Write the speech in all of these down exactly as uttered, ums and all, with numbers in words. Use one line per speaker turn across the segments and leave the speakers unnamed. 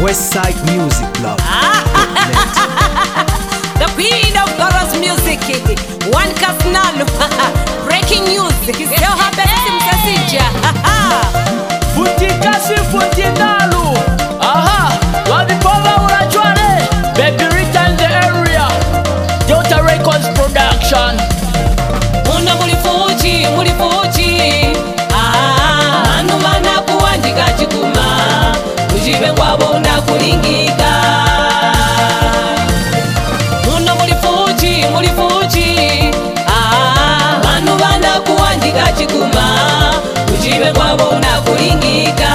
Westside Music Club.
The queen of Boros music, one Casnalo. Breaking news, still her best message.
Futikasi Futinalo. Aha, Wadipova Urachwane. Baby Rita in the area. Jota Records production.
Muna mulifuji, mulifuji. Ah, anu mana kuandika chikuma. Ujibe kwabo na kulingika. Muna mulifuji, mulifuji. Ah, anu mana kuandika chikuma. Ujibe kwabo na kulingika.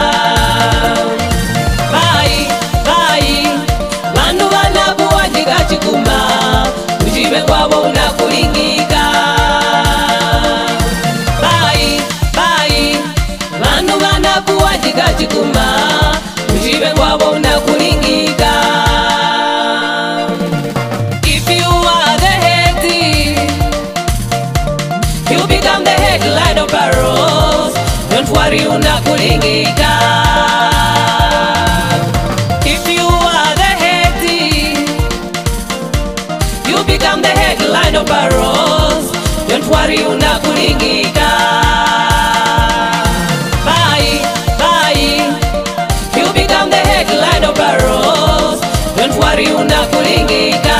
Bye, bye. Manu bana kuandika chikuma. Ujibe kwabo na kulingika. Bye, bye. Manu bana kuandika chikuma. Ujibe kwabo na kulingika. If you are the head, you become the headline of Boros. Don't worry, una kulingika. If you are the head, you become the headline of Boros. Don't worry, una kulingika. Bye, bye. You become the headline of Boros. Don't worry, una kulingika.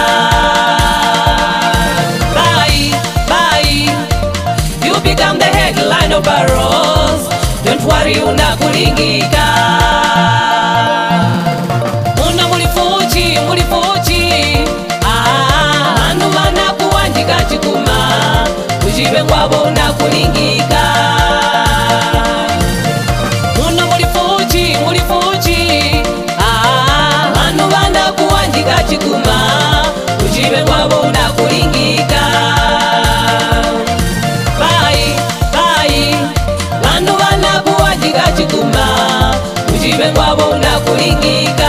Bye, bye. You become the headline of Boros. Don't worry, una kulingika. Una mulifuji, mulifuji. Ah, anu mana kuandika chikuma. Ujibe kwabo una kulingika. Una mulifuji, mulifuji. Ah, anu mana kuandika chikuma. Ujibe kwabo una kulingika. Bye, bye. Manu bana kuandika chikuma. Ujibe kwabo una kulingika.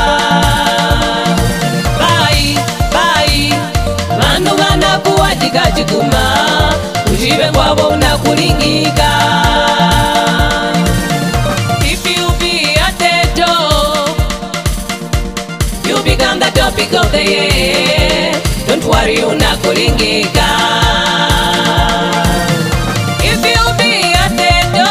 Bye, bye. Manu bana kuandika chikuma. Ujibe kwabo una kulingika. If you be a teto, you become the topic of the year. Don't worry, una kulingika. If you be a teto,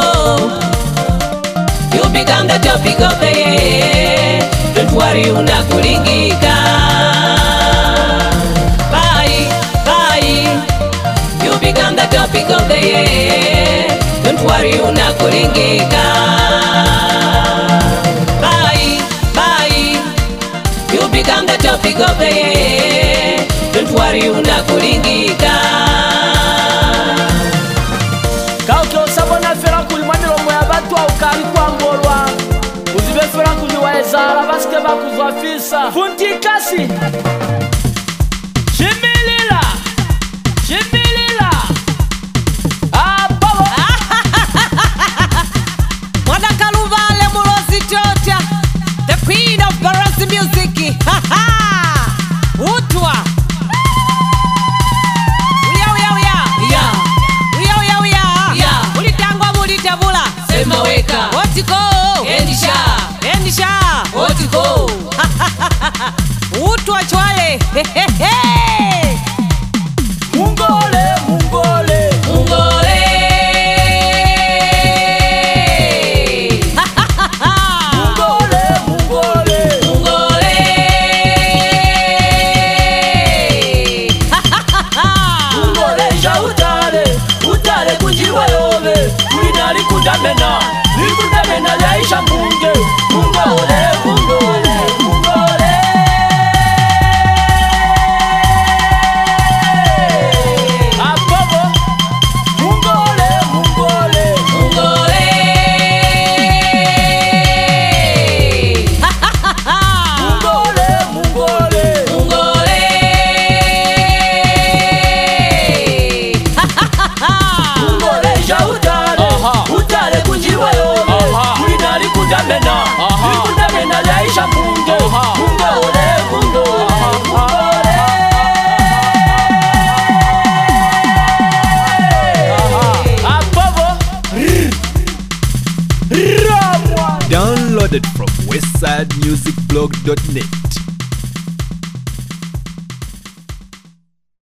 you become the topic of the year. Don't worry, una kulingika. Bye, bye. You become the topic of the year. Don't worry, una kulingika. Bye, bye. You become the topic of the year. Don't worry, una kulingika.
Kauke osabona fera kulimwaniro mwe abatu au kari kwa mbolwa. Uzibe fera kuliwa ezara baske bakuzwa fisa. Futikasi. Shimilila. Shimilila. Ah, babo.
Mwana Kaluvale Mulozi Tota, the queen of Boros music. Ha ha. Utwa. Uya uya uya.
Ya.
Uya uya uya.
Ya.
Ulitangwa mulitabula.
Sema weka.
Otiko.
Endisha.
Endisha.
Otiko.
Utwa chwale.
westside music blog dot net.